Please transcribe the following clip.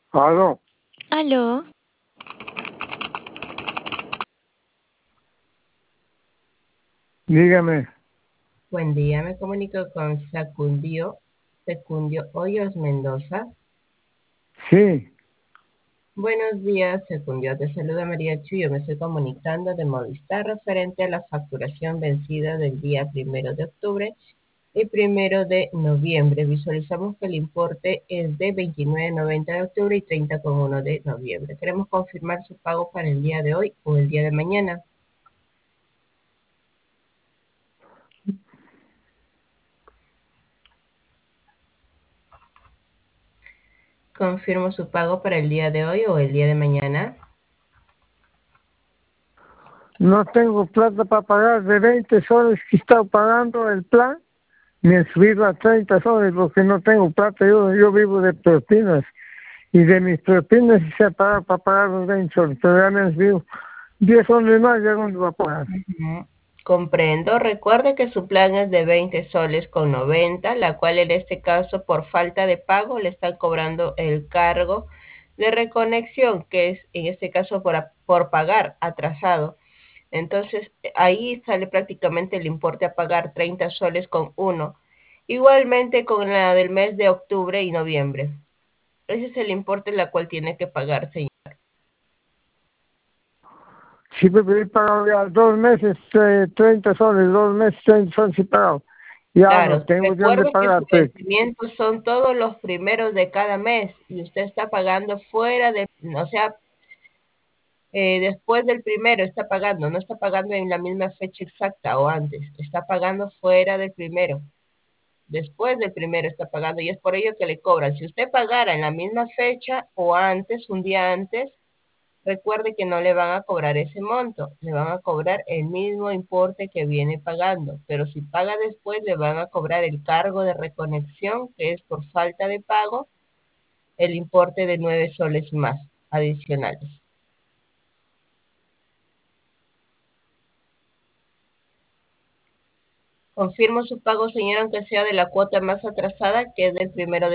Aló, Aló, dígame. Buen día, me comunico con Secundio Hoyos Mendoza. Sí, Buenos días, Secundio. Te saluda María Chuyo. Me estoy comunicando de Movistar referente a la facturación vencida del día 1 de octubre y 1 de noviembre. Visualizamos que el importe es de 29,90 de octubre y 30,1 de noviembre. Queremos confirmar su pago para el día de hoy o el día de mañana. Confirmo su pago para el día de hoy o el día de mañana. no tengo plata para pagar de 20 soles que he estado pagando el plan, ni en subirlo a 30 soles porque no tengo plata. Yo vivo de propinas y de mis propinas se paga para pagar los 20 soles, pero ya me han subido 10 soles más, ¿ya dónde va a pagar? Ujú. Comprendo. Recuerde que su plan es de 20 soles con 90, la cual en este caso por falta de pago le están cobrando el cargo de reconexión, que es en este caso por pagar atrasado. Entonces ahí sale prácticamente el importe a pagar 30 soles con uno. Igualmente con la del mes de octubre y noviembre. Ese es el importe la cual tiene que pagar, señor. Sí, pero he pagado ya 2 meses 30 soles, 2 meses 30 soles he pagado. Ya no Claro, tengo de dónde recuerde que pagar, su pues. vencimiento son todos los primeros de cada mes y usted está pagando fuera de, o sea, después del primero está pagando, no está pagando en la misma fecha exacta o antes, está pagando fuera del primero, después del primero está pagando y es por ello que le cobran. Si usted pagara en la misma fecha o antes, un día antes, recuerde que no le van a cobrar ese monto, le van a cobrar el mismo importe que viene pagando, pero si paga después le van a cobrar el cargo de reconexión, que es por falta de pago, el importe de 9 soles más adicionales. Confirmo su pago, señor, aunque sea de la cuota más atrasada, que es del 1 de